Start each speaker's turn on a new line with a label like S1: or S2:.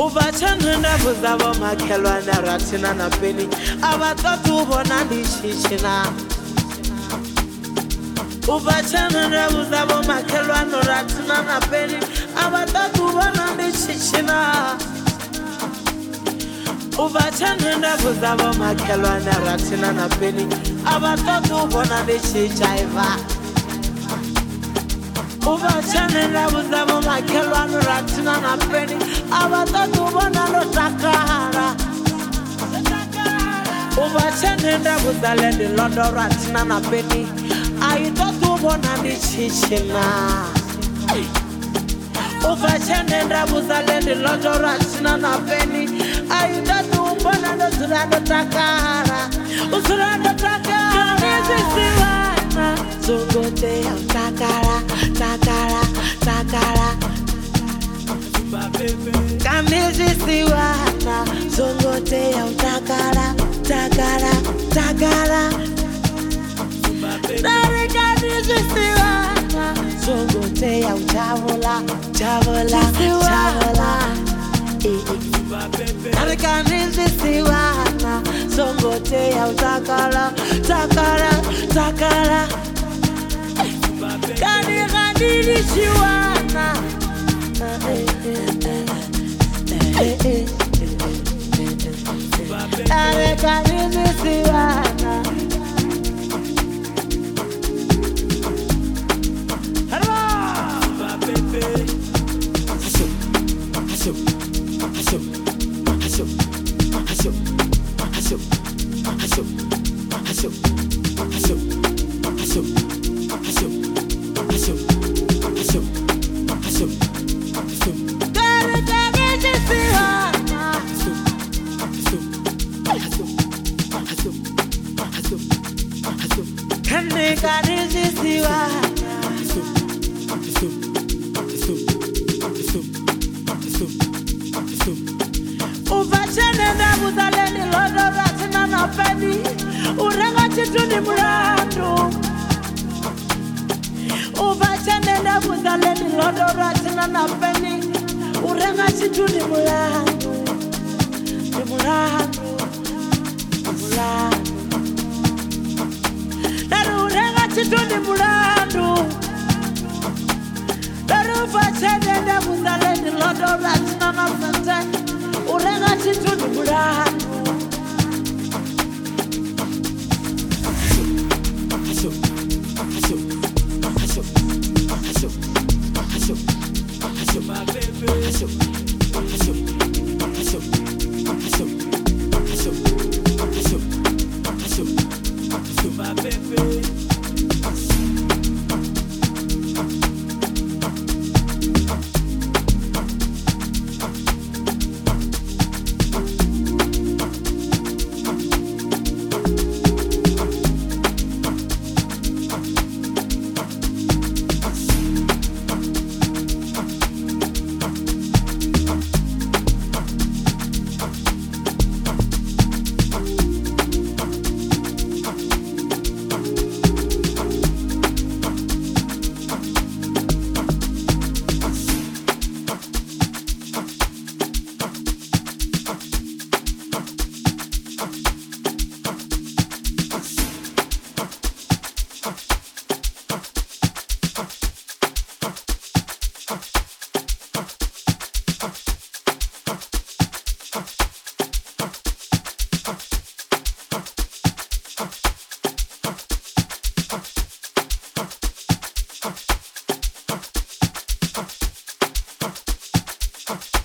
S1: Ubachanenda buzabo makhelwana rathina na peni abathathu bona ndishishina Ubachanenda buzabo makhelwana rathina na peni abathathu bona ndishishina Ubachanenda buzabo makhelwana rathina na peni abathathu bona ndishijaiva Ubachanenda buzabo makhelwana rathina na peni abathathu bona lotakara Ubachanenda buzalende londo rathina na peni ayithathu bona ndichichina Ubachanenda buzalende londo rathina na peni ayithathu bona lotakara Uzuranda takara Nizisiwana Zungote ya takara Takara Takara Kanizisiwana Zungote ya takara Takara Takara Dari kanizisiwana Zungote ya chavola Chavola Chavola Arikanizisiwana Zongote ya utakala Takara Takara Kanikanizisiwana Arikanizisiwana Ubachanenda buzaleni lodo rathina na peni urenga chituni mulandu Ubachanenda buzaleni lodo rathina na peni urenga chituni mulandu Mulandu Mulandu Daru urenga chituni mulandu Daru ubachanenda buzaleni lodo rathina na peni urenga chituni mulandu
S2: Oh.